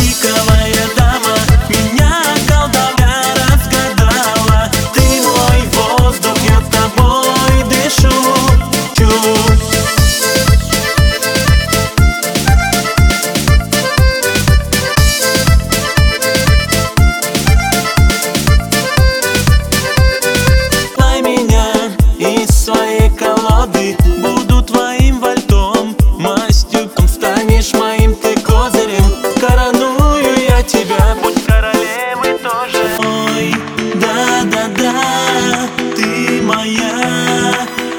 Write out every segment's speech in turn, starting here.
галактиковая дама, меня колдовля разгадала. Ты мой воздух, я тобой дышу. Плай меня из своей колоды, буду твоим вольтом, мастью станешь моим ты козырем. Короную я тебя, будь королевой тоже. Ой, да-да-да, ты моя.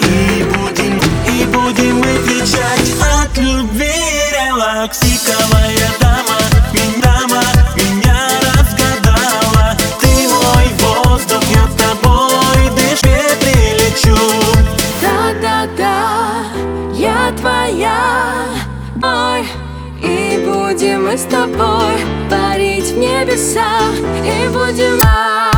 И будем мы кричать от любви. Релаксиковая дама, меня разгадала. Ты мой воздух, я тобой дышу, прилечу. Да-да-да, я твоя, ой. И будем мы с тобой парить в небесах, и будем